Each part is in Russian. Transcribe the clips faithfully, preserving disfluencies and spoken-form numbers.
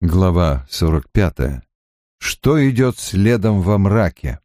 Глава сорок пятая. Что идет следом во мраке?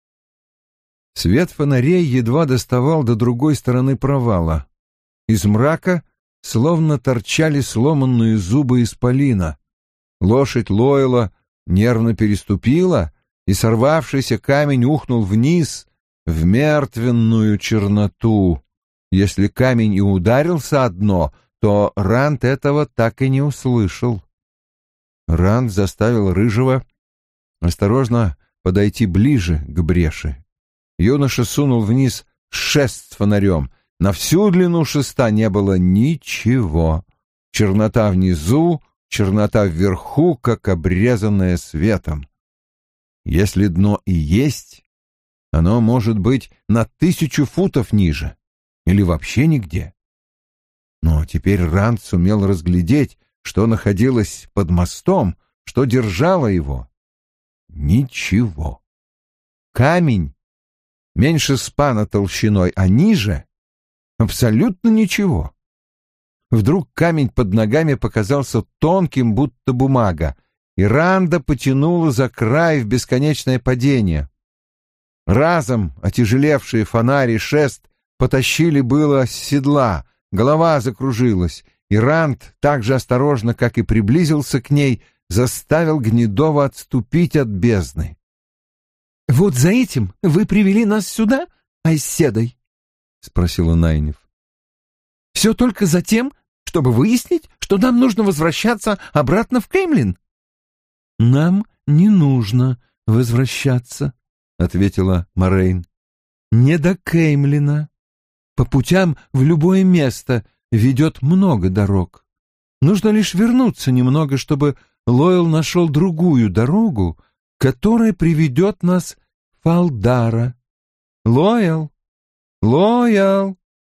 Свет фонарей едва доставал до другой стороны провала. Из мрака словно торчали сломанные зубы исполина. Лошадь Лойла нервно переступила, и сорвавшийся камень ухнул вниз в мертвенную черноту. Если камень и ударился о дно, то Ранд этого так и не услышал. Ранд заставил Рыжего осторожно подойти ближе к бреши. Юноша сунул вниз шест с фонарем. На всю длину шеста не было ничего. Чернота внизу, чернота вверху, как обрезанная светом. Если дно и есть, оно может быть на тысячу футов ниже или вообще нигде. Но теперь Ранд сумел разглядеть, что находилось под мостом, что держало его. Ничего. Камень меньше спана толщиной, а ниже абсолютно ничего. Вдруг камень под ногами показался тонким, будто бумага, и Ранда потянула за край в бесконечное падение. Разом отяжелевшие фонари и шест потащили было с седла, голова закружилась, и Ранд, так же осторожно, как и приблизился к ней, заставил Гнедова отступить от бездны. — Вот за этим вы привели нас сюда, Айседой? — спросила Найниф. — Все только за тем, чтобы выяснить, что нам нужно возвращаться обратно в Кеймлин? — Нам не нужно возвращаться, — ответила Морейн. — Не до Кеймлина. По путям в любое место ведет много дорог. Нужно лишь вернуться немного, чтобы Лойл нашел другую дорогу, которая приведет нас в Фалдара. Лойл! Лойл!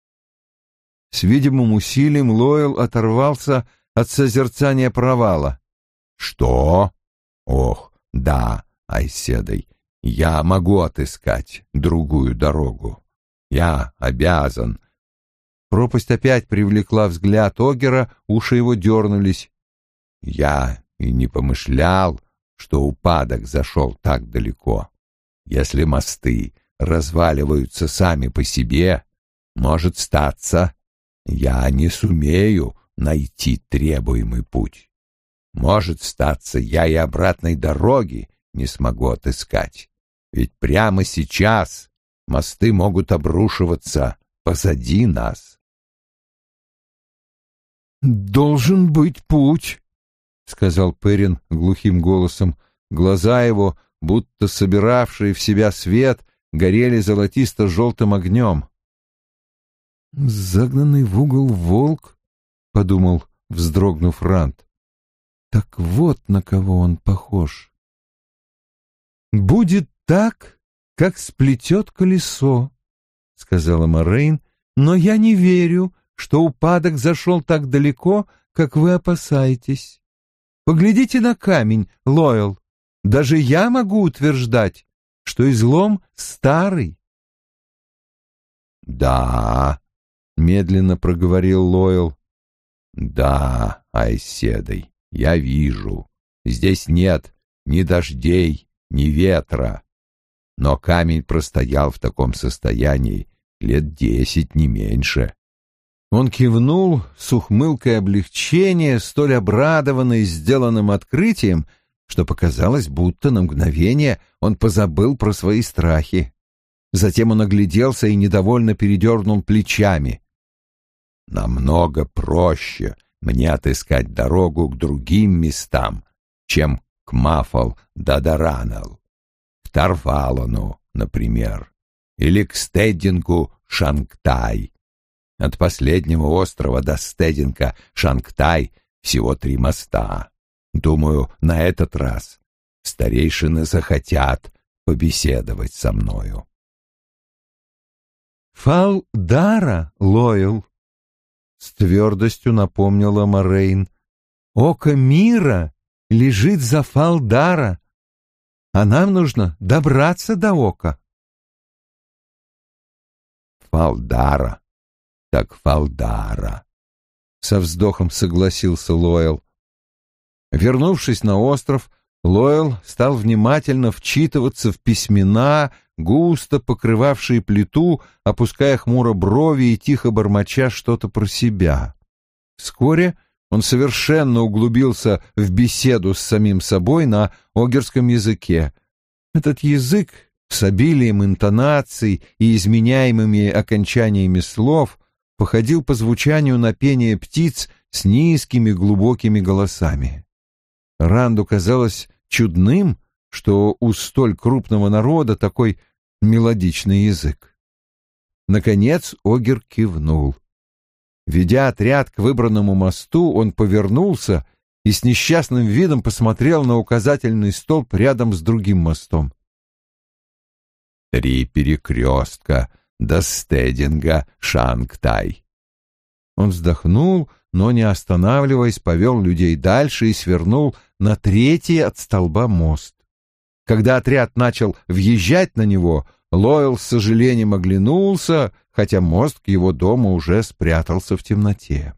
С видимым усилием Лойл оторвался от созерцания провала. «Что? Ох, да, Айседой, я могу отыскать другую дорогу. Я обязан». Пропасть опять привлекла взгляд Огера, уши его дернулись. «Я и не помышлял, что упадок зашел так далеко. Если мосты разваливаются сами по себе, может статься, я не сумею найти требуемый путь. Может статься, я и обратной дороги не смогу отыскать, ведь прямо сейчас мосты могут обрушиваться позади нас». «Должен быть путь», — сказал Перин глухим голосом. Глаза его, будто собиравшие в себя свет, горели золотисто-желтым огнем. «Загнанный в угол волк», — подумал, вздрогнув Ранд. «Так вот на кого он похож». «Будет так, как сплетет колесо», — сказала Морейн, «но я не верю, что упадок зашел так далеко, как вы опасаетесь. Поглядите на камень, Лойл. Даже я могу утверждать, что излом старый». «Да», — медленно проговорил Лойл. «Да, Айседой, я вижу. Здесь нет ни дождей, ни ветра. Но камень простоял в таком состоянии лет десять, не меньше». Он кивнул с ухмылкой облегчения, столь обрадованный сделанным открытием, что показалось, будто на мгновение он позабыл про свои страхи. Затем он огляделся и недовольно передернул плечами. «Намного проще мне отыскать дорогу к другим местам, чем к Мафал-Дадаранал, к Тарвалону, например, или к Стеддингу Шангтай. От последнего острова до Стеддинга Шангтай всего три моста. Думаю, на этот раз старейшины захотят побеседовать со мною». «Фалдара, Лойл», — с твердостью напомнила Морейн. «Око мира лежит за Фалдара, а нам нужно добраться до ока». «Фалдара, так Фалдара», — со вздохом согласился Лойл. Вернувшись на остров, Лоэл стал внимательно вчитываться в письмена, густо покрывавшие плиту, опуская хмуро брови и тихо бормоча что-то про себя. Вскоре он совершенно углубился в беседу с самим собой на огерском языке. Этот язык с обилием интонаций и изменяемыми окончаниями слов походил по звучанию на пение птиц с низкими глубокими голосами. Ранду казалось чудным, что у столь крупного народа такой мелодичный язык. Наконец Огер кивнул. Ведя отряд к выбранному мосту, он повернулся и с несчастным видом посмотрел на указательный столб рядом с другим мостом. «Три перекрестка до стединга Шангтай». Он вздохнул, но, не останавливаясь, повел людей дальше и свернул на третий от столба мост. Когда отряд начал въезжать на него, Лоэл с сожалением оглянулся, хотя мост к его дому уже спрятался в темноте.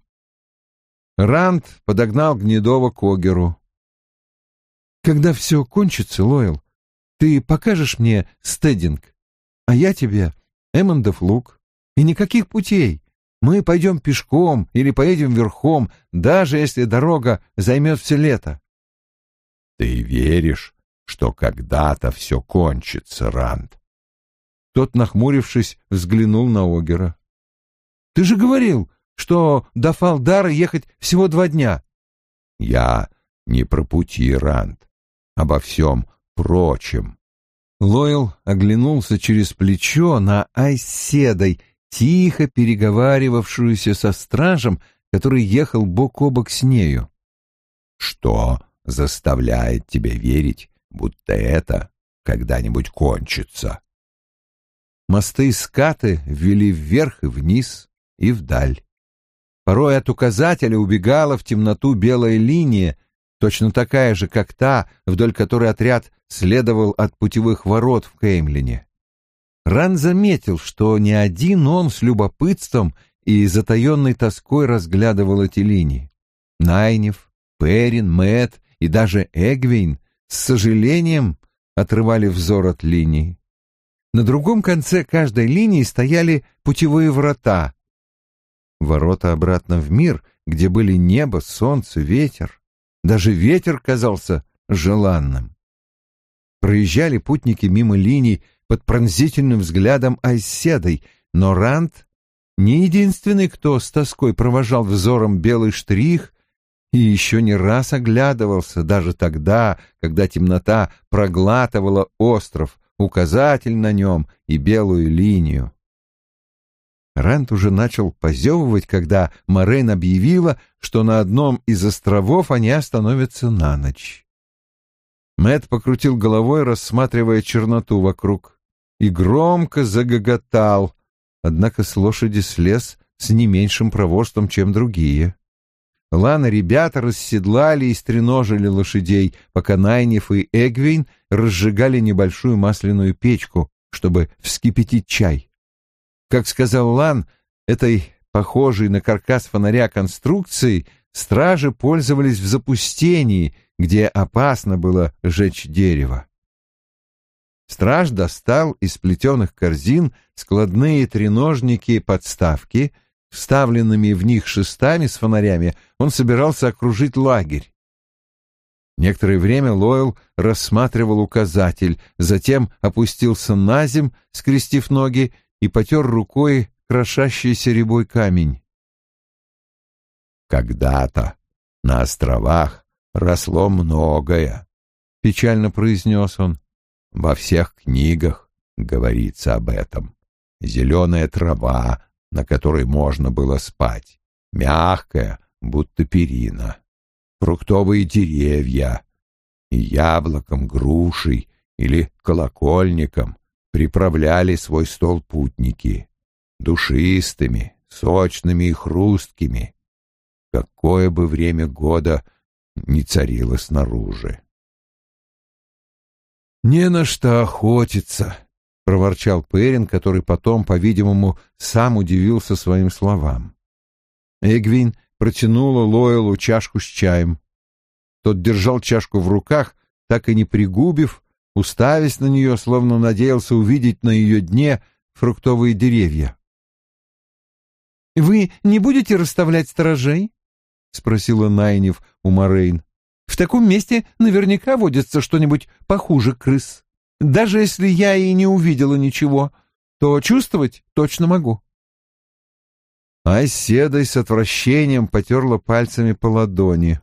Ранд подогнал Гнедого к Огеру. «Когда все кончится, Лоэл, ты покажешь мне стединг, а я тебе Эммондов луг. И никаких путей. Мы пойдем пешком или поедем верхом, даже если дорога займет все лето». «Ты веришь, что когда-то все кончится, Ранд?» Тот, нахмурившись, взглянул на Огера. «Ты же говорил, что до Фалдара ехать всего два дня». «Я не про пути, Ранд, обо всем прочем». Лоэл оглянулся через плечо на Айседой, тихо переговаривавшуюся со стражем, который ехал бок о бок с нею. «Что заставляет тебя верить, будто это когда-нибудь кончится?» Мосты и скаты вели вверх и вниз и вдаль. Порой от указателя убегала в темноту белая линия, точно такая же, как та, вдоль которой отряд следовал от путевых ворот в Кеймлине. Ран заметил, что не один он с любопытством и затаенной тоской разглядывал эти линии. Найниф, Перин, Мэтт и даже Эгвейн с сожалением отрывали взор от линий. На другом конце каждой линии стояли путевые врата. Ворота обратно в мир, где были небо, солнце, ветер. Даже ветер казался желанным. Проезжали путники мимо линий под пронзительным взглядом Айседой, но Ранд не единственный, кто с тоской провожал взором белый штрих и еще не раз оглядывался, даже тогда, когда темнота проглатывала остров, указатель на нем и белую линию. Ранд уже начал позевывать, когда Морейн объявила, что на одном из островов они остановятся на ночь. Мэтт покрутил головой, рассматривая черноту вокруг, и громко загоготал, однако с лошади слез с не меньшим проворством, чем другие. Лан и ребята расседлали и стреножили лошадей, пока Найниф и Эгвейн разжигали небольшую масляную печку, чтобы вскипятить чай. Как сказал Лан, этой похожей на каркас фонаря конструкцией стражи пользовались в запустении, где опасно было жечь дерево. Страж достал из плетеных корзин складные треножники-подставки. Вставленными в них шестами с фонарями он собирался окружить лагерь. Некоторое время Лоэл рассматривал указатель, затем опустился наземь, скрестив ноги, и потер рукой крошащийся рябой камень. «Когда-то на островах росло многое», — печально произнес он. «Во всех книгах говорится об этом. Зеленая трава, на которой можно было спать, мягкая, будто перина, фруктовые деревья, и яблоком, грушей или колокольником приправляли свой стол путники, душистыми, сочными и хрусткими, какое бы время года ни царило снаружи. «Не на что охотиться», — проворчал Перин, который потом, по-видимому, сам удивился своим словам. Эгвин протянула Лоэлу чашку с чаем. Тот держал чашку в руках, так и не пригубив, уставясь на нее, словно надеялся увидеть на ее дне фруктовые деревья. «Вы не будете расставлять сторожей?» — спросила Найниф у Морейн. «В таком месте наверняка водится что-нибудь похуже крыс. Даже если я и не увидела ничего, то чувствовать точно могу». Айседой с отвращением потерла пальцами по ладони.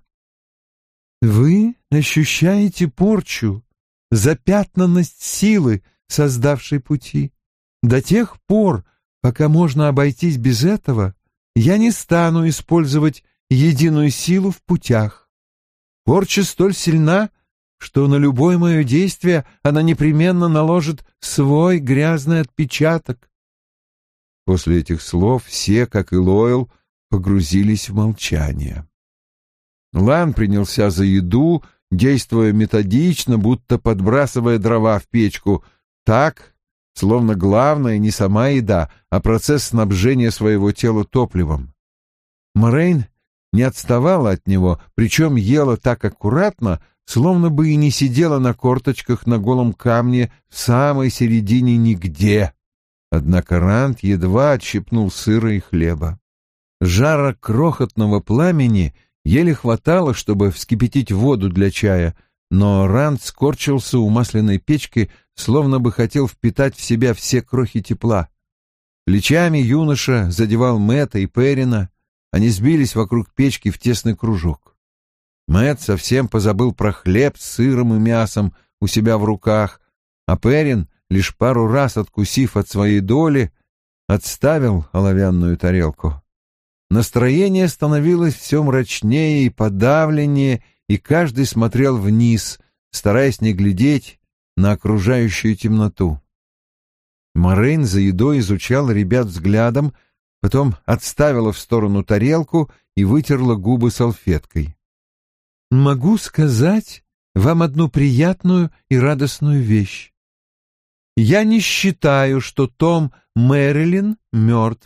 «Вы ощущаете порчу, запятнанность силы, создавшей пути. До тех пор, пока можно обойтись без этого, я не стану использовать единую силу в путях. Порча столь сильна, что на любое мое действие она непременно наложит свой грязный отпечаток». После этих слов все, как и Лойл, погрузились в молчание. Лан принялся за еду, действуя методично, будто подбрасывая дрова в печку, так, словно главное не сама еда, а процесс снабжения своего тела топливом. Морейн не отставала от него, причем ела так аккуратно, словно бы и не сидела на корточках на голом камне в самой середине нигде. Однако Ранд едва отщипнул сыра и хлеба. Жара крохотного пламени еле хватало, чтобы вскипятить воду для чая, но Ранд скорчился у масляной печки, словно бы хотел впитать в себя все крохи тепла. Плечами юноша задевал Мэтта и Перина, они сбились вокруг печки в тесный кружок. Мэтт совсем позабыл про хлеб с сыром и мясом у себя в руках, а Перин, лишь пару раз откусив от своей доли, отставил оловянную тарелку. Настроение становилось все мрачнее и подавленнее, и каждый смотрел вниз, стараясь не глядеть на окружающую темноту. Морейн за едой изучала ребят взглядом, потом отставила в сторону тарелку и вытерла губы салфеткой. «Могу сказать вам одну приятную и радостную вещь. Я не считаю, что Том Мэрилин мертв».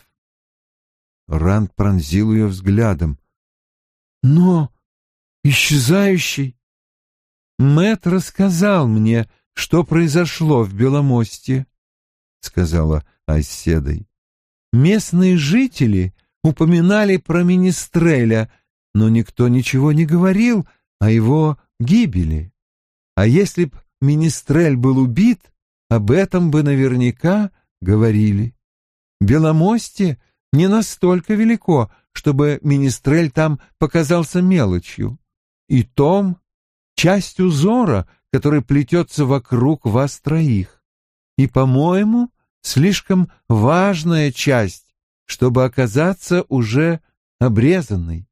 Ранд пронзил ее взглядом. «Но исчезающий...» «Мэтт рассказал мне, что произошло в Беломосте», — сказала Айседой. «Местные жители упоминали про Министреля, но никто ничего не говорил о его гибели. А если б Министрель был убит, об этом бы наверняка говорили. Беломостье не настолько велико, чтобы Министрель там показался мелочью. И Том — часть узора, который плетется вокруг вас троих. И, по-моему, слишком важная часть, чтобы оказаться уже обрезанной».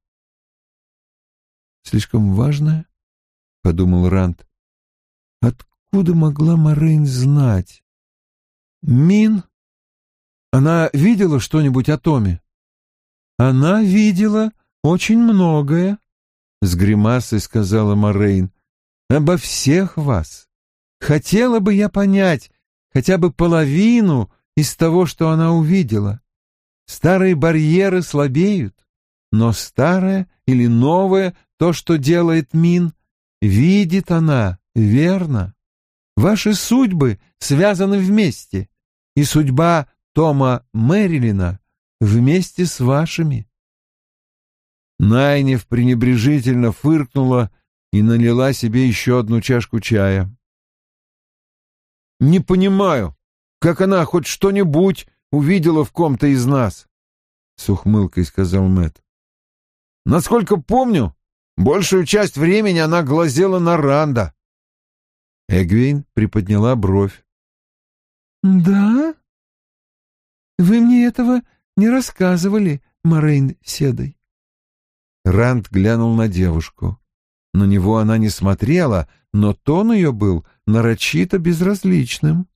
«Слишком важная?» — подумал Ранд. «Откуда могла Морейн знать? Мин? Она видела что-нибудь о Томе?» «Она видела очень многое», — с гримасой сказала Морейн. «Обо всех вас. Хотела бы я понять хотя бы половину из того, что она увидела. Старые барьеры слабеют, но старое или новое, то, что делает Мин, видит она, верно. Ваши судьбы связаны вместе, и судьба Тома Мэрилина вместе с вашими». Найниф пренебрежительно фыркнула и налила себе еще одну чашку чая. «Не понимаю, как она хоть что-нибудь увидела в ком-то из нас», — с ухмылкой сказал Мэтт. «Насколько помню, большую часть времени она глазела на Ранда». Эгвейн приподняла бровь. «Да? Вы мне этого не рассказывали, Морейн Седой». Ранд глянул на девушку. На него она не смотрела, но тон ее был нарочито безразличным.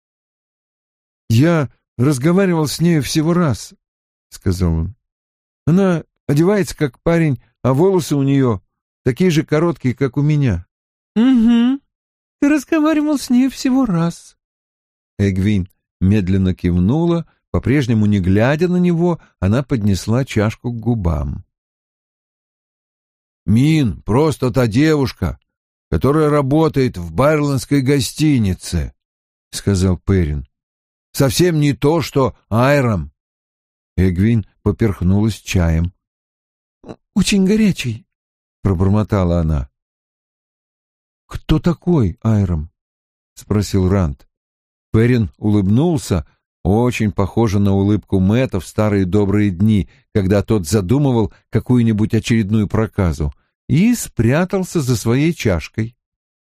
«Я разговаривал с нею всего раз», — сказал он. «Она одевается как парень, а волосы у нее такие же короткие, как у меня». «Угу, ты разговаривал с ней всего раз». Эгвин медленно кивнула, по-прежнему не глядя на него, она поднесла чашку к губам. Мин просто та девушка, которая работает в байрландской гостинице, — сказал Перрин. — Совсем не то, что Айрам. Эгвин поперхнулась чаем. — Очень горячий, — пробормотала она. — Кто такой Айрам? — спросил Ранд. Перрин улыбнулся, очень похоже на улыбку Мэтта в старые добрые дни, когда тот задумывал какую-нибудь очередную проказу, и спрятался за своей чашкой.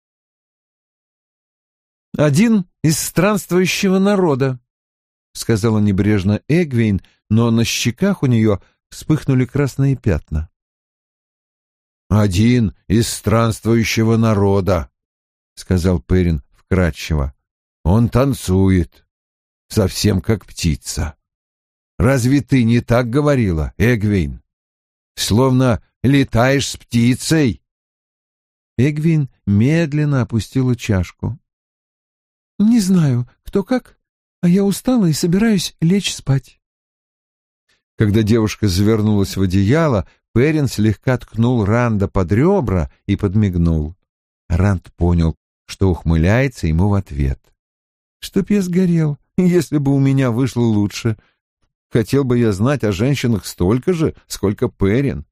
«Один из странствующего народа», — сказала небрежно Эгвейн, но на щеках у нее вспыхнули красные пятна. «Один из странствующего народа», — сказал Перрин вкратчиво. «Он танцует, совсем как птица. Разве ты не так говорила, Эгвейн? Словно летаешь с птицей». Эгвейн медленно опустила чашку. «Не знаю, кто как, а я устала и собираюсь лечь спать». Когда девушка завернулась в одеяло, Перрин слегка ткнул Ранда под ребра и подмигнул. Ранд понял, что ухмыляется ему в ответ. «Чтоб я сгорел, если бы у меня вышло лучше. Хотел бы я знать о женщинах столько же, сколько Перрин».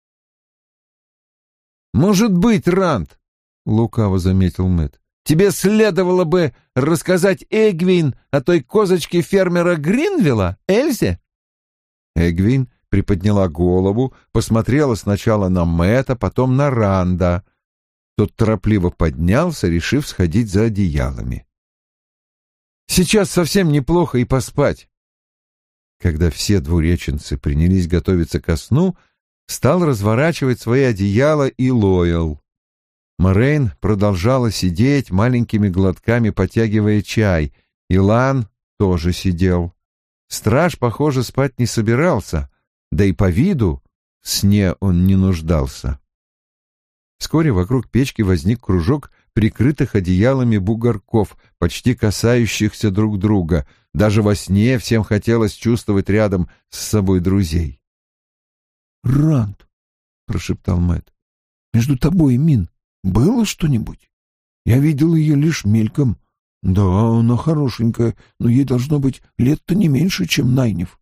«Может быть, Ранд, — лукаво заметил Мэтт, — тебе следовало бы рассказать Эгвин о той козочке фермера Гринвилла, Эльзе?» Эгвин приподняла голову, посмотрела сначала на Мэтта, потом на Ранда. Тот торопливо поднялся, решив сходить за одеялами. «Сейчас совсем неплохо и поспать». Когда все двуреченцы принялись готовиться ко сну, стал разворачивать свои одеяла и Лоэл. Морейн продолжала сидеть, маленькими глотками потягивая чай. Илан тоже сидел. Страж, похоже, спать не собирался, да и по виду в сне он не нуждался. Вскоре вокруг печки возник кружок прикрытых одеялами бугорков, почти касающихся друг друга. Даже во сне всем хотелось чувствовать рядом с собой друзей. «Ранд», — прошептал Мэтт, — «между тобой и Мин было что-нибудь? Я видел ее лишь мельком. Да, она хорошенькая, но ей должно быть лет-то не меньше, чем Найниф».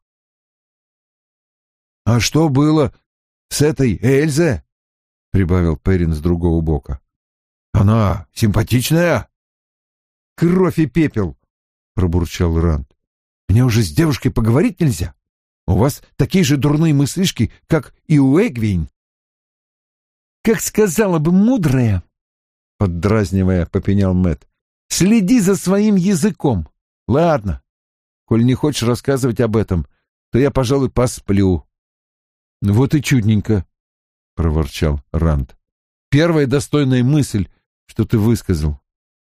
«А что было с этой Эльзе?» — прибавил Перрин с другого бока. «Она симпатичная?» «Кровь и пепел», — пробурчал Ранд. «Мне уже с девушкой поговорить нельзя? У вас такие же дурные мыслишки, как и у Эгвейн». «Как сказала бы мудрая», — поддразнивая, попенял Мэтт, — «следи за своим языком. Ладно, коль не хочешь рассказывать об этом, то я, пожалуй, посплю». «Вот и чудненько», — проворчал Ранд. «Первая достойная мысль, что ты высказал».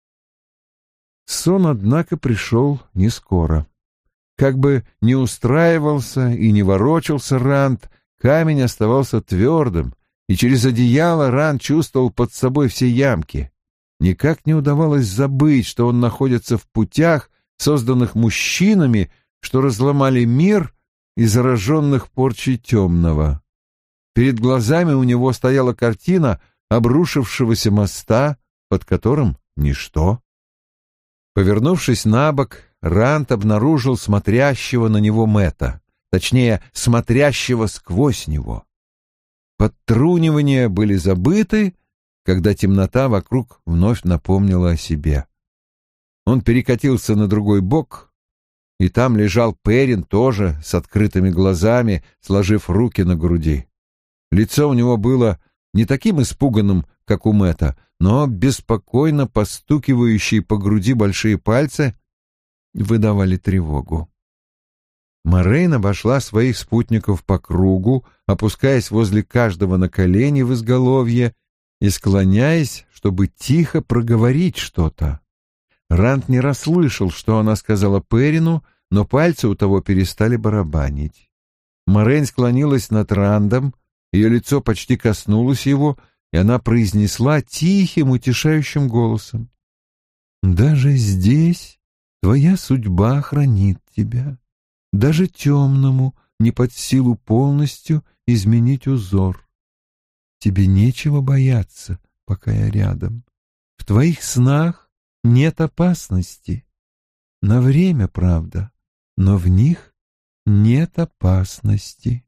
Сон, однако, пришел не скоро. Как бы ни устраивался и не ворочался Ранд, камень оставался твердым, и через одеяло Ранд чувствовал под собой все ямки. Никак не удавалось забыть, что он находится в путях, созданных мужчинами, что разломали мир и зараженных порчей темного. Перед глазами у него стояла картина обрушившегося моста, под которым ничто. Повернувшись на бок, Ранд обнаружил смотрящего на него Мэтта, точнее, смотрящего сквозь него. Подтрунивания были забыты, когда темнота вокруг вновь напомнила о себе. Он перекатился на другой бок, и там лежал Перрин тоже с открытыми глазами, сложив руки на груди. Лицо у него было не таким испуганным, как у Мэтта, но беспокойно постукивающие по груди большие пальцы выдавали тревогу. Морейн обошла своих спутников по кругу, опускаясь возле каждого на колени в изголовье и склоняясь, чтобы тихо проговорить что-то. Ранд не расслышал, что она сказала Перрину, но пальцы у того перестали барабанить. Морейн склонилась над Рандом, ее лицо почти коснулось его, и она произнесла тихим, утешающим голосом: «Даже здесь твоя судьба хранит тебя. Даже темному не под силу полностью изменить узор. тебе нечего бояться, пока я рядом. В твоих снах нет опасности. На время, правда, но в них нет опасности».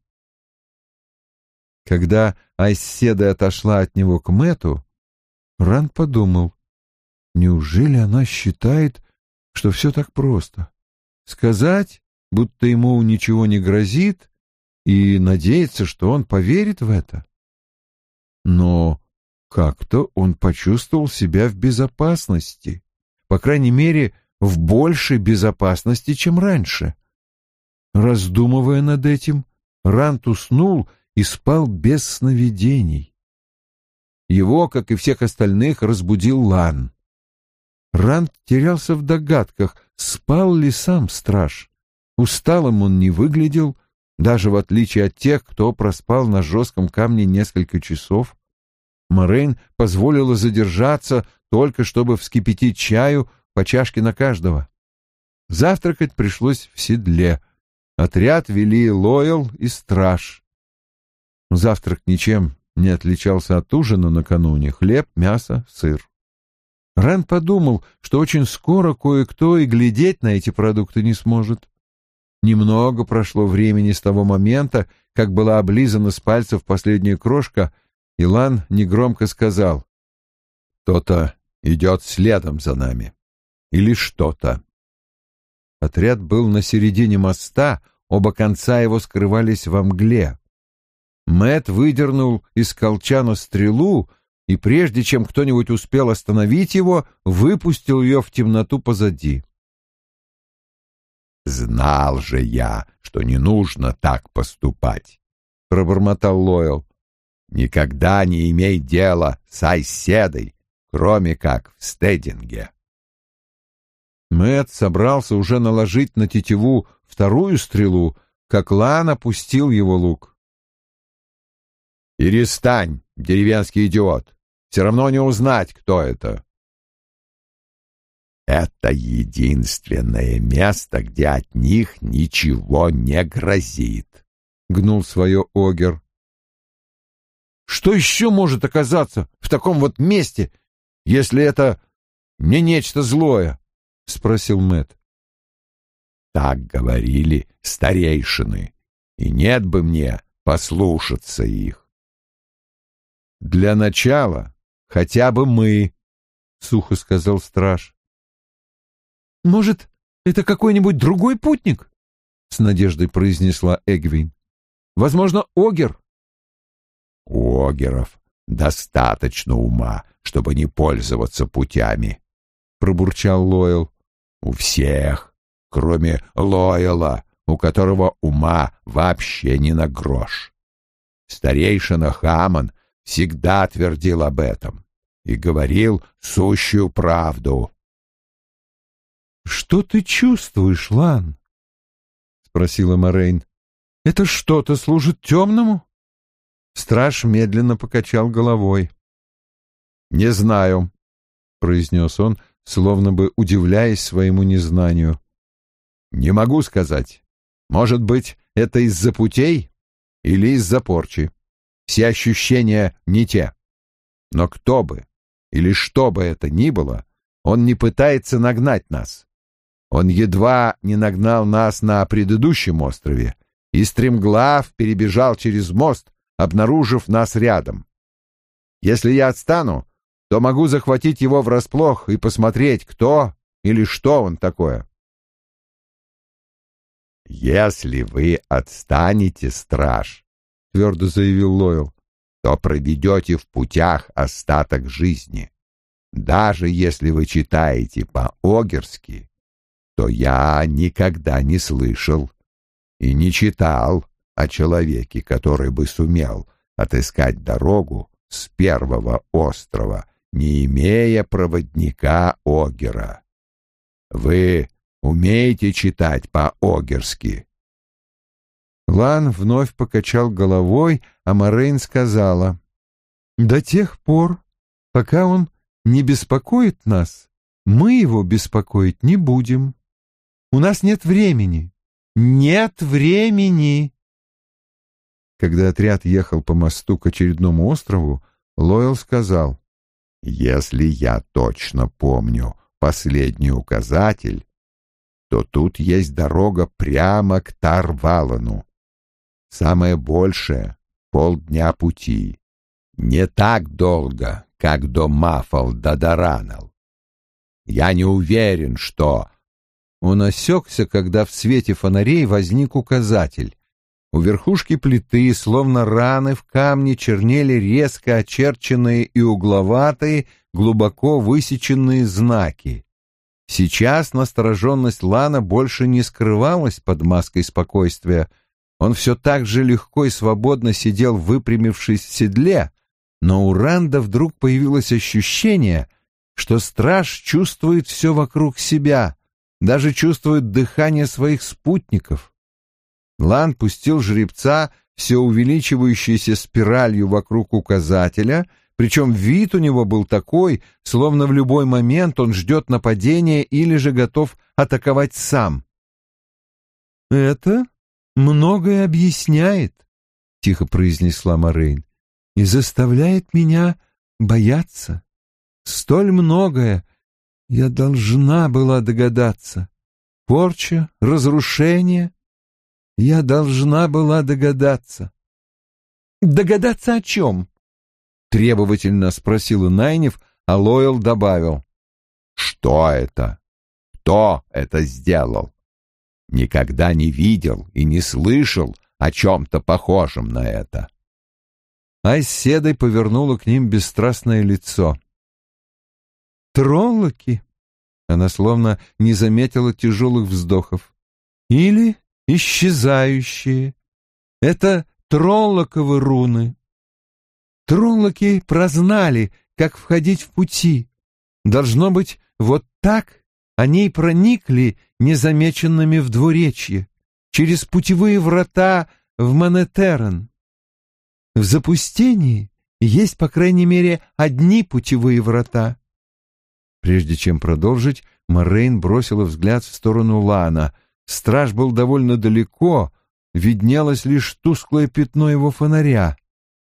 Когда Айседа отошла от него к Мэтту, Ранд подумал, неужели она считает, что все так просто? Сказать, будто ему ничего не грозит, и надеяться, что он поверит в это? Но как-то он почувствовал себя в безопасности, по крайней мере, в большей безопасности, чем раньше. Раздумывая над этим, Ранд уснул и спал без сновидений. Его, как и всех остальных, разбудил Лан. Ранд терялся в догадках, спал ли сам страж. Усталым он не выглядел, даже в отличие от тех, кто проспал на жестком камне несколько часов. Морейн позволила задержаться, только чтобы вскипятить чаю по чашке на каждого. Завтракать пришлось в седле. Отряд вели Лоэл и страж. Завтрак ничем не отличался от ужина накануне: хлеб, мясо, сыр. Ранд подумал, что очень скоро кое-кто и глядеть на эти продукты не сможет. Немного прошло времени с того момента, как была облизана с пальцев последняя крошка, и Лан негромко сказал: «Кто-то идет следом за нами. Или что-то». Отряд был на середине моста, оба конца его скрывались во мгле. Мэтт выдернул из колчана стрелу и, прежде чем кто-нибудь успел остановить его, выпустил ее в темноту позади. «Знал же я, что не нужно так поступать», — пробормотал Лоэл. «Никогда не имей дела с Айседой, кроме как в стединге». Мэтт собрался уже наложить на тетиву вторую стрелу, как Лан опустил его лук. «Перестань, деревенский идиот! Все равно не узнать, кто это!» «Это единственное место, где от них ничего не грозит», — гнул свое Огер. «Что еще может оказаться в таком вот месте, если это не нечто злое?» — спросил Мэтт. «Так говорили старейшины, и нет бы мне послушаться их». «Для начала хотя бы мы», — сухо сказал страж. «Может, это какой-нибудь другой путник?» — с надеждой произнесла Эгвин. «Возможно, Огер». «У Огеров достаточно ума, чтобы не пользоваться путями», — пробурчал Лоэл. «У всех, кроме Лоэла, у которого ума вообще не на грош. Старейшина Хамон всегда твердил об этом и говорил сущую правду». «Что ты чувствуешь, Лан?» — спросила Морейн. «Это что-то служит темному?» Страж медленно покачал головой. «Не знаю», — произнес он, словно бы удивляясь своему незнанию. «Не могу сказать. Может быть, это из-за путей или из-за порчи. Все ощущения не те. Но кто бы или что бы это ни было, он не пытается нагнать нас. Он едва не нагнал нас на предыдущем острове и стремглав перебежал через мост, обнаружив нас рядом. Если я отстану, то могу захватить его врасплох и посмотреть, кто или что он такое». «Если вы отстанете, страж, — твердо заявил Лоэл, — то проведете в путях остаток жизни. Даже если вы читаете по-огерски, то я никогда не слышал и не читал о человеке, который бы сумел отыскать дорогу с первого острова, не имея проводника Огера. Вы умеете читать по-огерски?» Лан вновь покачал головой, а Морейн сказала: «До тех пор, пока он не беспокоит нас, мы его беспокоить не будем. У нас нет времени. Нет времени!» Когда отряд ехал по мосту к очередному острову, Лойл сказал: «Если я точно помню последний указатель, то тут есть дорога прямо к Тарвалану. Самое большее — полдня пути. Не так долго, как до Мафал-Дадаранал. Я не уверен, что...» Он осекся, когда в свете фонарей возник указатель. У верхушки плиты, словно раны в камне, чернели резко очерченные и угловатые, глубоко высеченные знаки. Сейчас настороженность Лана больше не скрывалась под маской спокойствия. Он все так же легко и свободно сидел, выпрямившись в седле, но у Ранда вдруг появилось ощущение, что страж чувствует все вокруг себя, даже чувствует дыхание своих спутников. Лан пустил жеребца все увеличивающейся спиралью вокруг указателя, причем вид у него был такой, словно в любой момент он ждет нападения или же готов атаковать сам. «Это многое объясняет», — тихо произнесла Морейн, — «и заставляет меня бояться. Столь многое я должна была догадаться. Порча, разрушение. Я должна была догадаться». «Догадаться о чем?» — требовательно спросила Найниф, а Лойл добавил: «Что это? Кто это сделал? Никогда не видел и не слышал о чем-то похожем на это». Айседой повернула к ним бесстрастное лицо. «Троллоки», — она словно не заметила тяжелых вздохов, — «или исчезающие. Это троллоковы руны. Троллоки прознали, как входить в пути. Должно быть, вот так они и проникли незамеченными в двуречье, через путевые врата в Манетерен. В запустении есть, по крайней мере, одни путевые врата». Прежде чем продолжить, Морейн бросила взгляд в сторону Лана. Страж был довольно далеко, виднелось лишь тусклое пятно его фонаря.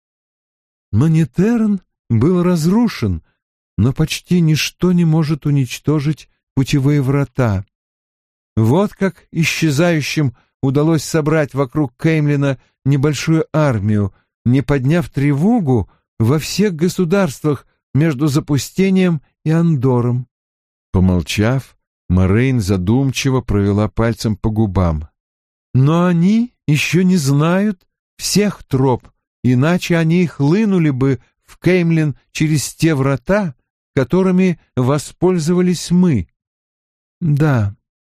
Манетерн был разрушен, но почти ничто не может уничтожить путевые врата. Вот как исчезающим удалось собрать вокруг Кеймлина небольшую армию, не подняв тревогу во всех государствах между запустением и Андором. Помолчав, Морейн задумчиво провела пальцем по губам. «Но они еще не знают всех троп, иначе они хлынули бы в Кеймлин через те врата, которыми воспользовались мы». «Да».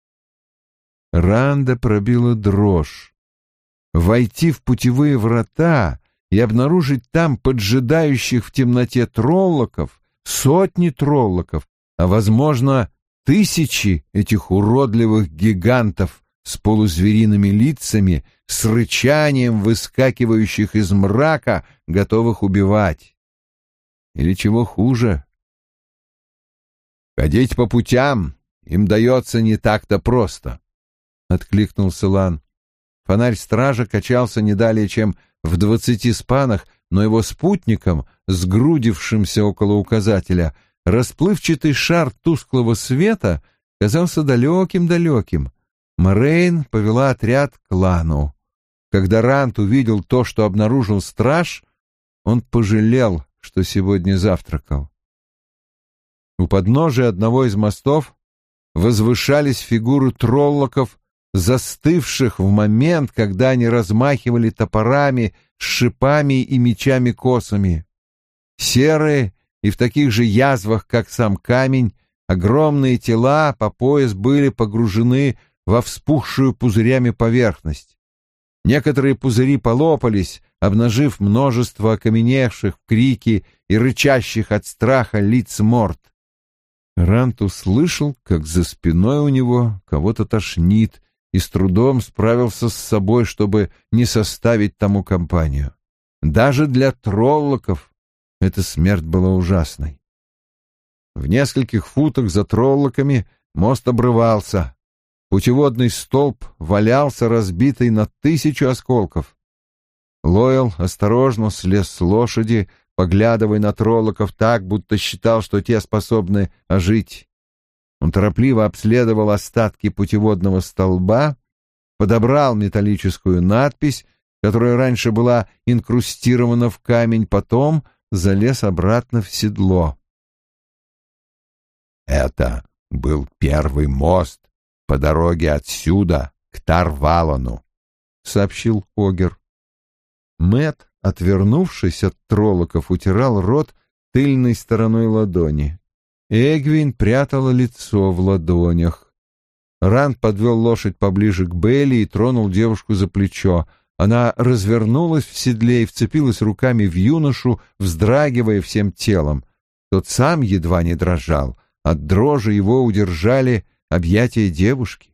Ранда пробила дрожь. Войти в путевые врата и обнаружить там поджидающих в темноте троллоков, сотни троллоков, а, возможно, тысячи этих уродливых гигантов с полузвериными лицами, с рычанием выскакивающих из мрака, готовых убивать. Или чего хуже. «Ходить по путям им дается не так-то просто», — откликнулся Лан. Фонарь стража качался не далее, чем в двадцати спанах, но его спутникам, сгрудившимся около указателя, расплывчатый шар тусклого света казался далеким-далеким. Морейн повела отряд к Лану. Когда Рант увидел то, что обнаружил страж, он пожалел, что сегодня завтракал. У подножия одного из мостов возвышались фигуры троллоков, застывших в момент, когда они размахивали топорами с шипами и мечами-косами. Серые и в таких же язвах, как сам камень, огромные тела по пояс были погружены во вспухшую пузырями поверхность. Некоторые пузыри полопались, обнажив множество окаменевших в крике и рычащих от страха лиц морд. Рант услышал, как за спиной у него кого-то тошнит, и с трудом справился с собой, чтобы не составить тому компанию. Даже для троллоков эта смерть была ужасной. В нескольких футах за троллоками мост обрывался. Путеводный столб валялся, разбитый на тысячу осколков. Лоэл осторожно слез с лошади, поглядывая на троллоков так, будто считал, что те способны ожить. Он торопливо обследовал остатки путеводного столба, подобрал металлическую надпись, которая раньше была инкрустирована в камень, потом залез обратно в седло. Это был первый мост по дороге отсюда к Тарвалону, — сообщил Огер. Мэтт, отвернувшись от троллоков, утирал рот тыльной стороной ладони. Эгвин прятала лицо в ладонях. Ранд подвел лошадь поближе к Белли и тронул девушку за плечо. Она развернулась в седле и вцепилась руками в юношу, вздрагивая всем телом. Тот сам едва не дрожал. От дрожи его удержали объятия девушки.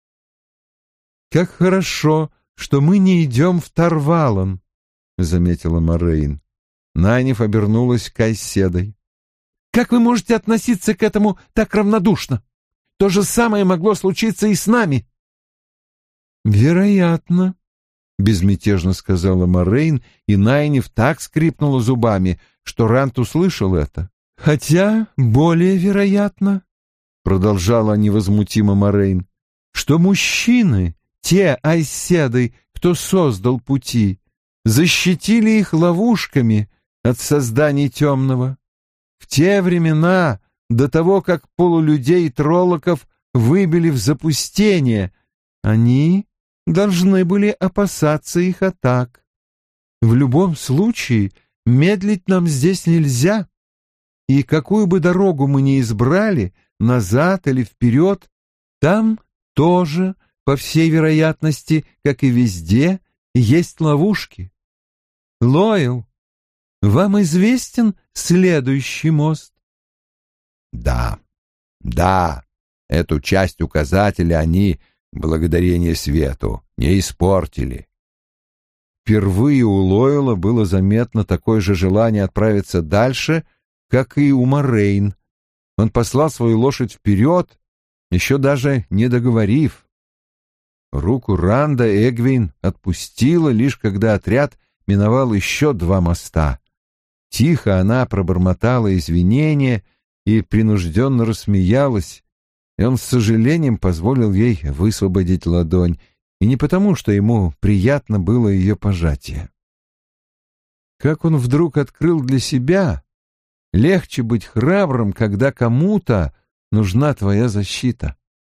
«Как хорошо, что мы не идем в Тарвалон», — заметила Морейн. Найниф обернулась к Айседой. «Как вы можете относиться к этому так равнодушно? То же самое могло случиться и с нами». «Вероятно», — безмятежно сказала Морейн, и Найниф так скрипнула зубами, что Рант услышал это. «Хотя более вероятно», — продолжала невозмутимо Морейн, «что мужчины, те айседы, кто создал пути, защитили их ловушками от созданий темного. В те времена, до того, как полулюдей-троллоков выбили в запустение, они должны были опасаться их атак. В любом случае, медлить нам здесь нельзя, и какую бы дорогу мы ни избрали, назад или вперед, там тоже, по всей вероятности, как и везде, есть ловушки. Лоэл, вам известен следующий мост? Да, да, эту часть указателя они, благодарение свету, не испортили. Впервые у Лоэла было заметно такое же желание отправиться дальше, как и у Морейн. Он послал свою лошадь вперед, еще даже не договорив. Руку Ранда Эгвин отпустила, лишь когда отряд миновал еще два моста. Тихо она пробормотала извинения и принужденно рассмеялась, и он с сожалением позволил ей высвободить ладонь, и не потому, что ему приятно было ее пожатие. Как он вдруг открыл для себя: легче быть храбрым, когда кому-то нужна твоя защита.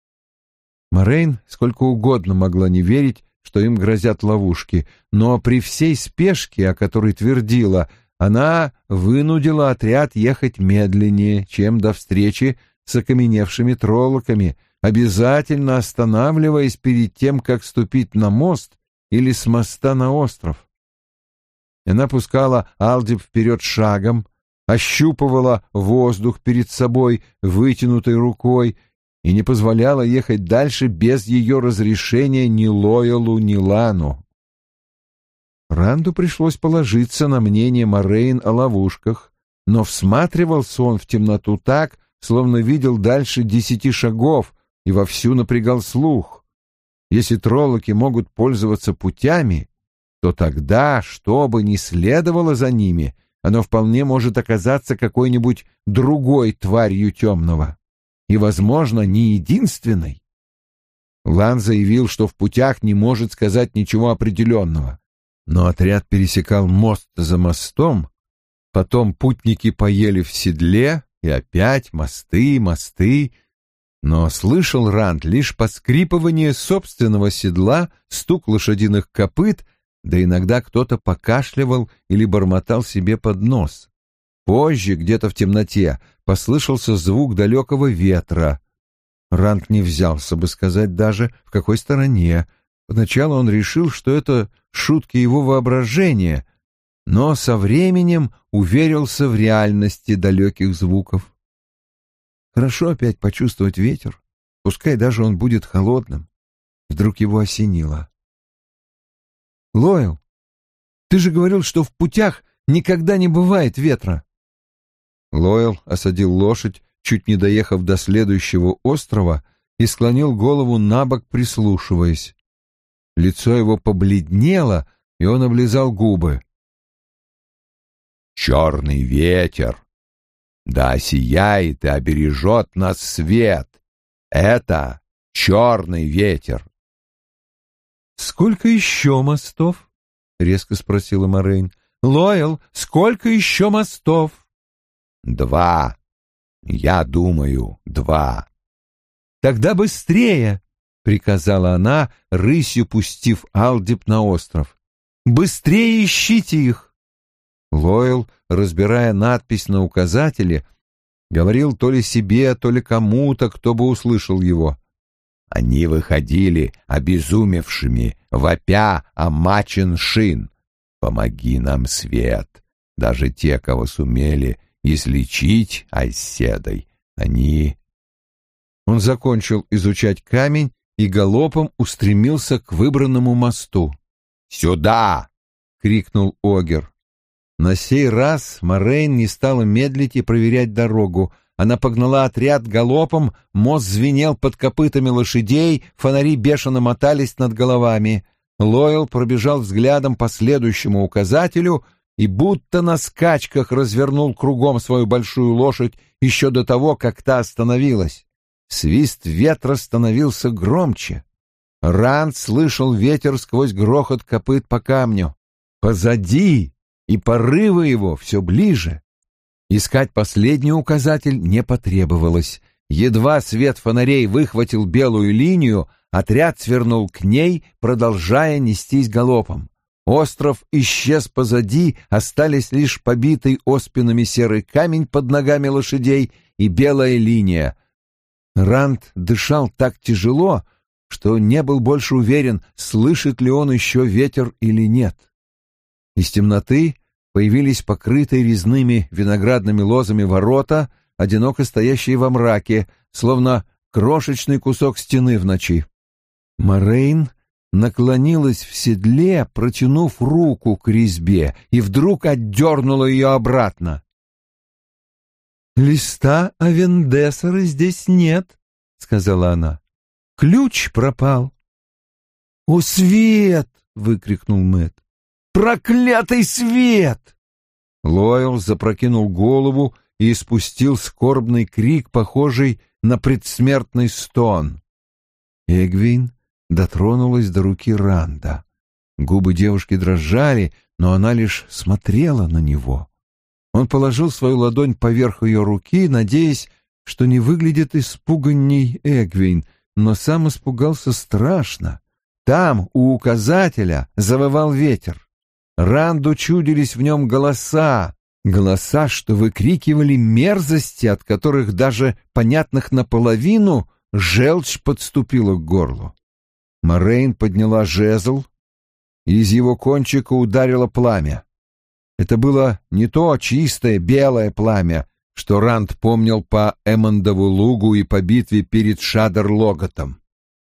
Морейн сколько угодно могла не верить, что им грозят ловушки, но при всей спешке, о которой твердила, она вынудила отряд ехать медленнее, чем до встречи с окаменевшими троллоками, обязательно останавливаясь перед тем, как ступить на мост или с моста на остров. Она пускала Алдиб вперед шагом, ощупывала воздух перед собой вытянутой рукой и не позволяла ехать дальше без ее разрешения ни Лоэлу, ни Лану. Ранду пришлось положиться на мнение Морейн о ловушках, но всматривался он в темноту так, словно видел дальше десяти шагов и вовсю напрягал слух. Если троллоки могут пользоваться путями, то тогда, что бы ни следовало за ними, оно вполне может оказаться какой-нибудь другой тварью темного. И, возможно, не единственной. Лан заявил, что в путях не может сказать ничего определенного. Но отряд пересекал мост за мостом, потом путники поели в седле, и опять мосты, мосты. Но слышал Ранд лишь поскрипывание собственного седла, стук лошадиных копыт, да иногда кто-то покашливал или бормотал себе под нос. Позже, где-то в темноте, послышался звук далекого ветра. Ранд не взялся бы сказать даже, в какой стороне. Поначалу он решил, что это шутки его воображения, но со временем уверился в реальности далеких звуков. Хорошо опять почувствовать ветер, пускай даже он будет холодным. Вдруг его осенило. «Лоэл, ты же говорил, что в путях никогда не бывает ветра». Лоэл осадил лошадь, чуть не доехав до следующего острова, и склонил голову набок, прислушиваясь. Лицо его побледнело, и он облизал губы. «Черный ветер! Да сияет и обережет нас свет! Это черный ветер!» «Сколько еще мостов?» — резко спросила Морейн. «Лоэл, сколько еще мостов?» «Два. Я думаю, два». «Тогда быстрее!» — приказала она, рысью пустив Алдип на остров. «Быстрее ищите их!» Лоэл, разбирая надпись на указателе, говорил то ли себе, то ли кому-то, кто бы услышал его. Они выходили обезумевшими, вопя о Мачин-Шин. Помоги нам, свет. Даже те, кого сумели излечить Айседой, они... Он закончил изучать камень и галопом устремился к выбранному мосту. «Сюда!» — крикнул Огер. На сей раз Морейн не стала медлить и проверять дорогу. Она погнала отряд галопом, мост звенел под копытами лошадей, фонари бешено мотались над головами. Лоэл пробежал взглядом по следующему указателю и будто на скачках развернул кругом свою большую лошадь еще до того, как та остановилась. Свист ветра становился громче. Ранд слышал ветер сквозь грохот копыт по камню. Позади, и порывы его все ближе. Искать последний указатель не потребовалось. Едва свет фонарей выхватил белую линию, отряд свернул к ней, продолжая нестись галопом. Остров исчез позади, остались лишь побитый оспинами серый камень под ногами лошадей и белая линия. Ранд дышал так тяжело, что не был больше уверен, слышит ли он еще ветер или нет. Из темноты появились покрытые резными виноградными лозами ворота, одиноко стоящие во мраке, словно крошечный кусок стены в ночи. Морейн наклонилась в седле, протянув руку к резьбе, и вдруг отдернула ее обратно. «Листа Авендесера здесь нет», — сказала она. «Ключ пропал». «О, свет!» — выкрикнул Мэтт. «Проклятый свет!» Лоэл запрокинул голову и испустил скорбный крик, похожий на предсмертный стон. Эгвин дотронулась до руки Ранда. Губы девушки дрожали, но она лишь смотрела на него. Он положил свою ладонь поверх ее руки, надеясь, что не выглядит испуганней Эгвин, но сам испугался страшно. Там, у указателя, завывал ветер. Ранду чудились в нем голоса, голоса, что выкрикивали мерзости, от которых даже понятных наполовину желчь подступила к горлу. Морейн подняла жезл, и из его кончика ударило пламя. Это было не то чистое белое пламя, что Ранд помнил по Эммондову лугу и по битве перед Шадер-Логотом.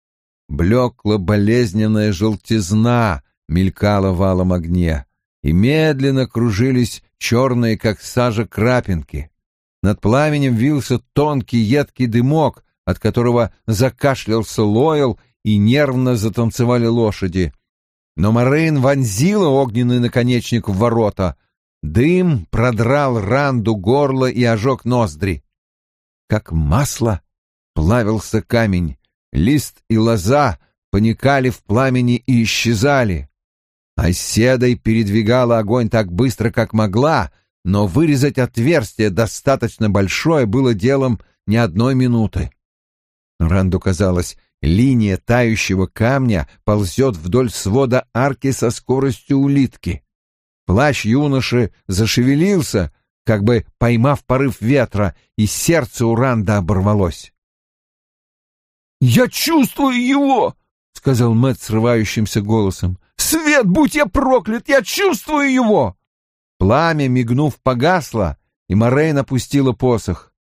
Блекло-болезненная желтизна мелькала в алом огне, и медленно кружились черные, как сажа, крапинки. Над пламенем вился тонкий едкий дымок, от которого закашлялся Лоэл, и нервно затанцевали лошади. Но Морейн вонзила огненный наконечник в ворота. Дым продрал Ранду горло и ожег ноздри. Как масло плавился камень, лист и лоза поникали в пламени и исчезали. Айседой передвигала огонь так быстро, как могла, но вырезать отверстие достаточно большое было делом не одной минуты. Ранду казалось, линия тающего камня ползет вдоль свода арки со скоростью улитки. Плащ юноши зашевелился, как бы поймав порыв ветра, и сердце у Ранда оборвалось. «Я чувствую его!» — сказал Мэтт срывающимся голосом. «Свет, будь я проклят, я чувствую его!» Пламя, мигнув, погасло, и Морейн опустила посох.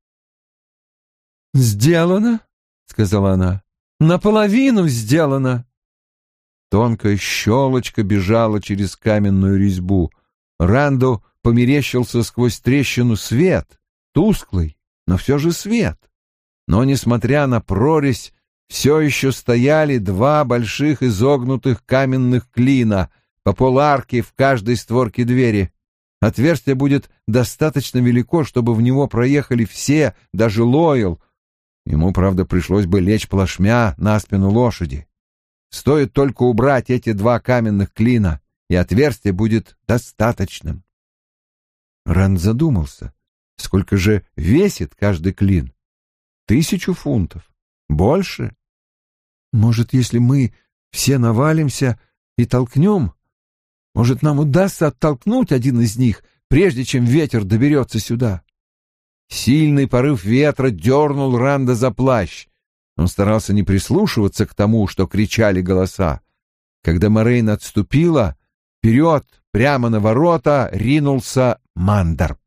«Сделано», — сказала она, — «наполовину сделано». Тонкая щелочка бежала через каменную резьбу. Ранду померещился сквозь трещину свет, тусклый, но все же свет. Но, несмотря на прорезь, все еще стояли два больших изогнутых каменных клина, по поларки в каждой створке двери. Отверстие будет достаточно велико, чтобы в него проехали все, даже Лойл. Ему, правда, пришлось бы лечь плашмя на спину лошади. Стоит только убрать эти два каменных клина, и отверстие будет достаточным. Ранд задумался, сколько же весит каждый клин? Тысячу фунтов? Больше? Может, если мы все навалимся и толкнем, может, нам удастся оттолкнуть один из них, прежде чем ветер доберется сюда? Сильный порыв ветра дернул Ранда за плащ. Он старался не прислушиваться к тому, что кричали голоса. Когда Морейн отступила, вперед, прямо на ворота, ринулся Мандарб.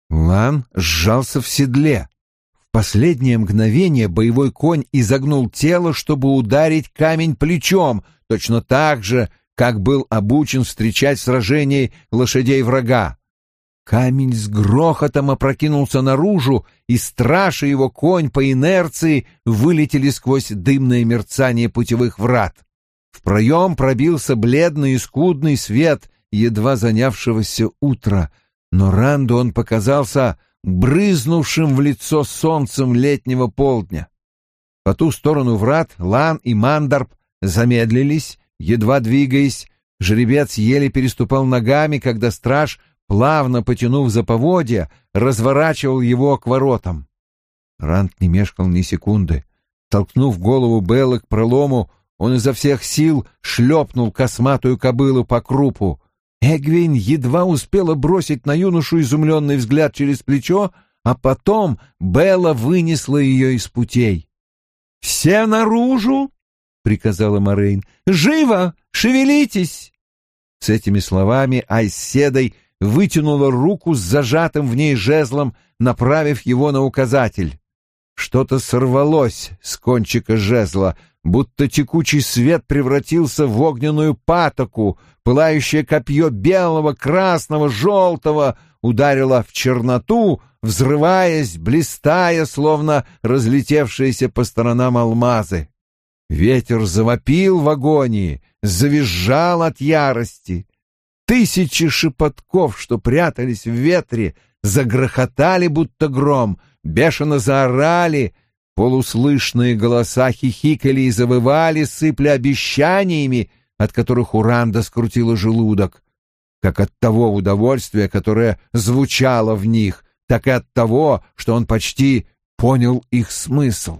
Лан сжался в седле. В последнее мгновение боевой конь изогнул тело, чтобы ударить камень плечом, точно так же, как был обучен встречать в сражении лошадей врага. Камень с грохотом опрокинулся наружу, и страж и его конь по инерции вылетели сквозь дымное мерцание путевых врат. В проем пробился бледный и скудный свет едва занявшегося утра, но Ранду он показался брызнувшим в лицо солнцем летнего полдня. По ту сторону врат Лан и Мандарб замедлились, едва двигаясь. Жеребец еле переступал ногами, когда страж, плавно потянув за поводья, разворачивал его к воротам. Ранд не мешкал ни секунды. Толкнув голову Беллы к пролому, он изо всех сил шлепнул косматую кобылу по крупу. Эгвейн едва успела бросить на юношу изумленный взгляд через плечо, а потом Белла вынесла ее из путей. «Все наружу!» — приказала Морейн. «Живо! Шевелитесь!» С этими словами Айседой вытянула руку с зажатым в ней жезлом, направив его на указатель. Что-то сорвалось с кончика жезла, будто текучий свет превратился в огненную патоку, пылающее копье белого, красного, желтого ударило в черноту, взрываясь, блистая, словно разлетевшиеся по сторонам алмазы. Ветер завопил в агонии, завизжал от ярости. Тысячи шепотков, что прятались в ветре, загрохотали, будто гром, бешено заорали, полуслышные голоса хихикали и завывали, сыпля обещаниями, от которых у Ранда скрутило желудок, как от того удовольствия, которое звучало в них, так и от того, что он почти понял их смысл.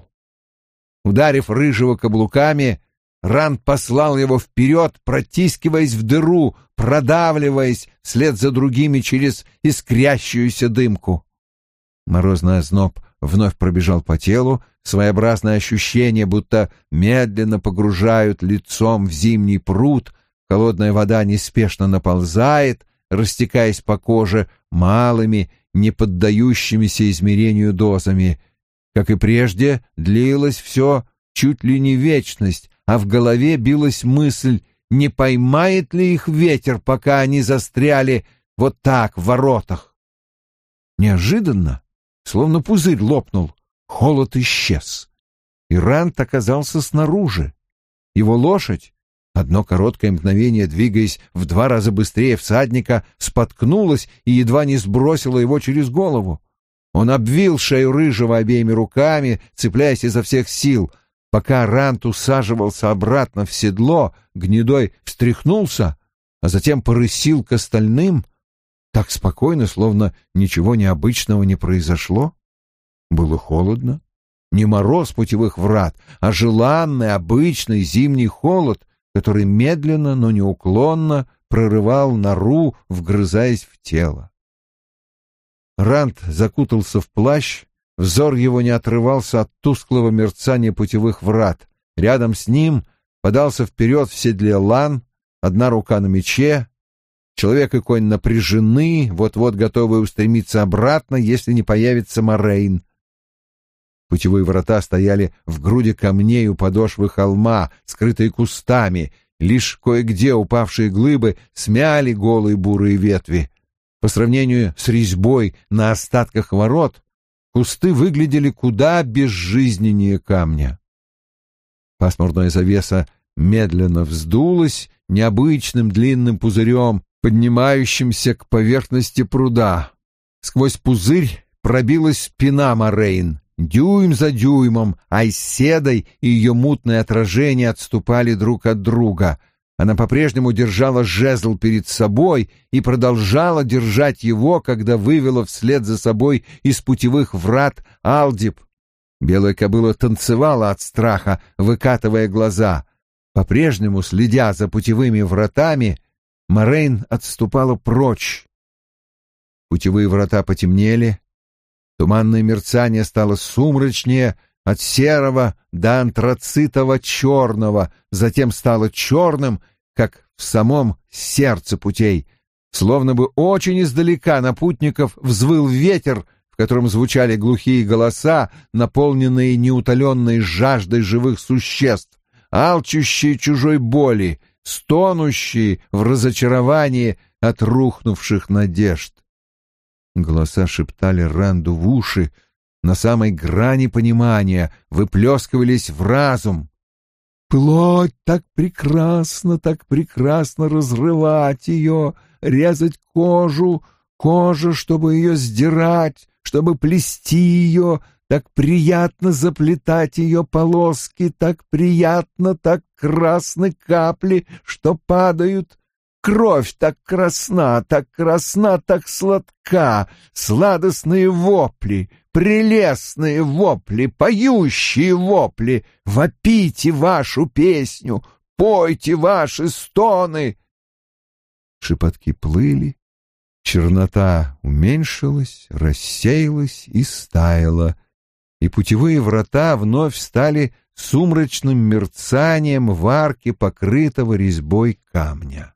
Ударив рыжего каблуками, Ранд послал его вперед, протискиваясь в дыру, продавливаясь вслед за другими через искрящуюся дымку. Морозный озноб вновь пробежал по телу, своеобразное ощущение, будто медленно погружают лицом в зимний пруд, холодная вода неспешно наползает, растекаясь по коже малыми, не поддающимися измерению дозами. Как и прежде, длилось все чуть ли не вечность, а в голове билась мысль, не поймает ли их ветер, пока они застряли вот так в воротах. Неожиданно, словно пузырь лопнул, холод исчез, и Ранд оказался снаружи. Его лошадь, одно короткое мгновение двигаясь в два раза быстрее всадника, споткнулась и едва не сбросила его через голову. Он обвил шею рыжего обеими руками, цепляясь изо всех сил. Пока Ранд усаживался обратно в седло, Гнедой встряхнулся, а затем порысил к остальным, так спокойно, словно ничего необычного не произошло. Было холодно. Не мороз путевых врат, а желанный, обычный зимний холод, который медленно, но неуклонно прорывал нору, вгрызаясь в тело. Ранд закутался в плащ, взор его не отрывался от тусклого мерцания путевых врат. Рядом с ним подался вперед в седле Лан, одна рука на мече. Человек и конь напряжены, вот-вот готовы устремиться обратно, если не появится Морейн. Путевые врата стояли в груди камней у подошвы холма, скрытые кустами. Лишь кое-где упавшие глыбы смяли голые бурые ветви. По сравнению с резьбой на остатках ворот, кусты выглядели куда безжизненнее камня. Пасмурная завеса медленно вздулась необычным длинным пузырем, поднимающимся к поверхности пруда. Сквозь пузырь пробилась спина Морейн. Дюйм за дюймом Айседой и ее мутное отражение отступали друг от друга. Она по-прежнему держала жезл перед собой и продолжала держать его, когда вывела вслед за собой из путевых врат Алдиб. Белая кобыла танцевала от страха, выкатывая глаза. По-прежнему, следя за путевыми вратами, Морейн отступала прочь. Путевые врата потемнели. Туманное мерцание стало сумрачнее, от серого до антрацитово-черного, затем стало черным, как в самом сердце путей. Словно бы очень издалека на путников взвыл ветер, в котором звучали глухие голоса, наполненные неутоленной жаждой живых существ, алчущие чужой боли, стонущие в разочаровании от рухнувших надежд. Голоса шептали Ранду в уши, на самой грани понимания, выплескивались в разум. «Плоть так прекрасно, так прекрасно разрывать ее, резать кожу, кожа, чтобы ее сдирать, чтобы плести ее, так приятно заплетать ее полоски, так приятно, так красны капли, что падают. Кровь так красна, так красна, так сладка, сладостные вопли, прелестные вопли, поющие вопли, вопите вашу песню, пойте ваши стоны». Шепотки плыли, чернота уменьшилась, рассеялась и стаяла, и путевые врата вновь стали сумрачным мерцанием в арке, покрытого резьбой камня.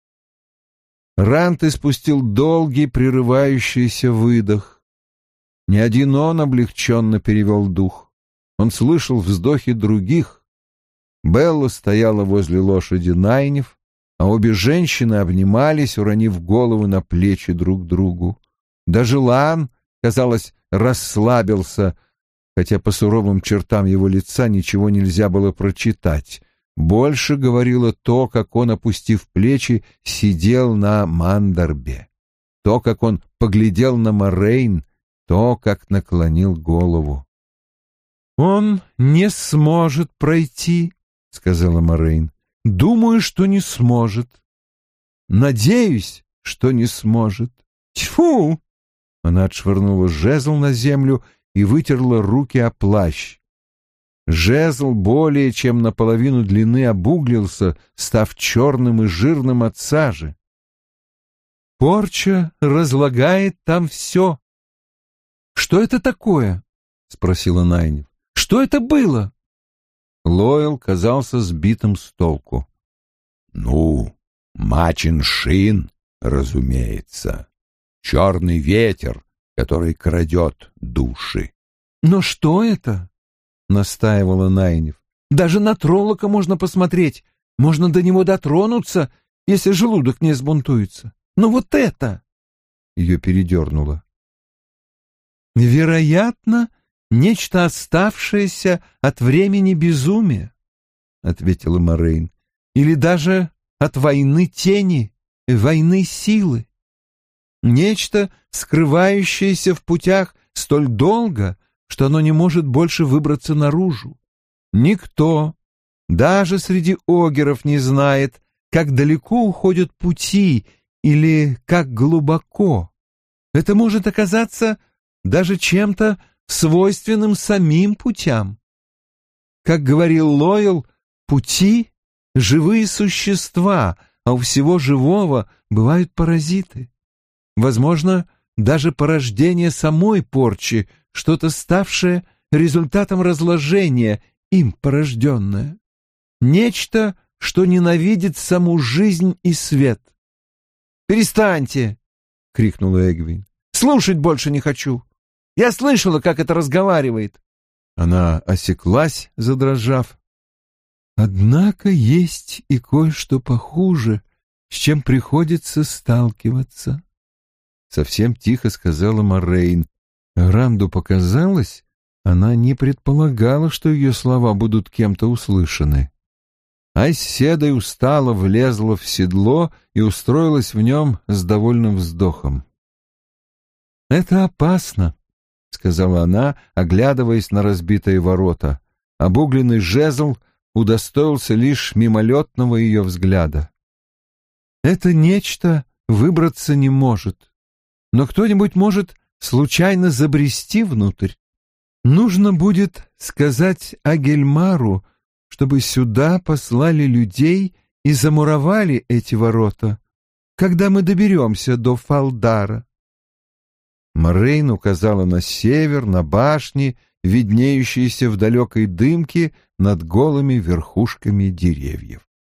Ранд испустил долгий, прерывающийся выдох. Ни один он облегченно перевел дух. Он слышал вздохи других. Белла стояла возле лошади Найниф, а обе женщины обнимались, уронив головы на плечи друг другу. Даже Лаан, казалось, расслабился, хотя по суровым чертам его лица ничего нельзя было прочитать. Больше говорило то, как он, опустив плечи, сидел на мандарбе, то, как он поглядел на Морейн, то, как наклонил голову. «Он не сможет пройти», — сказала Морейн. «Думаю, что не сможет. Надеюсь, что не сможет. Тьфу!» Она отшвырнула жезл на землю и вытерла руки о плащ. Жезл более чем наполовину длины обуглился, став черным и жирным от сажи. «Порча разлагает там все». «Что это такое?» — спросила Найниф. «Что это было?» Лоэл казался сбитым с толку. «Ну, Мачин-Шин, разумеется. Черный ветер, который крадет души». «Но что это?» — настаивала Найниф. «Даже на Троллока можно посмотреть, можно до него дотронуться, если желудок не сбунтуется. Но вот это...» Ее передернуло. «Вероятно, нечто оставшееся от времени безумия», — ответила Морейн. «Или даже от войны тени, войны силы. Нечто, скрывающееся в путях столь долго, что оно не может больше выбраться наружу. Никто, даже среди огеров, не знает, как далеко уходят пути или как глубоко. Это может оказаться даже чем-то свойственным самим путям. Как говорил Лоэл, пути — живые существа, а у всего живого бывают паразиты. Возможно, даже порождение самой порчи, что-то ставшее результатом разложения, им порожденное. Нечто, что ненавидит саму жизнь и свет. «Перестаньте!» — крикнула Эгвин. «Слушать больше не хочу. Я слышала, как это разговаривает». Она осеклась, задрожав. «Однако есть и кое-что похуже, с чем приходится сталкиваться», — совсем тихо сказала Морейн. Ранду показалось, она не предполагала, что ее слова будут кем-то услышаны. Айседой устало влезла в седло и устроилась в нем с довольным вздохом. «Это опасно», — сказала она, оглядываясь на разбитые ворота. Обугленный жезл удостоился лишь мимолетного ее взгляда. «Это нечто выбраться не может, но кто-нибудь может случайно забрести внутрь. Нужно будет сказать Агельмару, чтобы сюда послали людей и замуровали эти ворота, когда мы доберемся до Фалдара». Морейн указала на север, на башни, виднеющиеся в далекой дымке над голыми верхушками деревьев.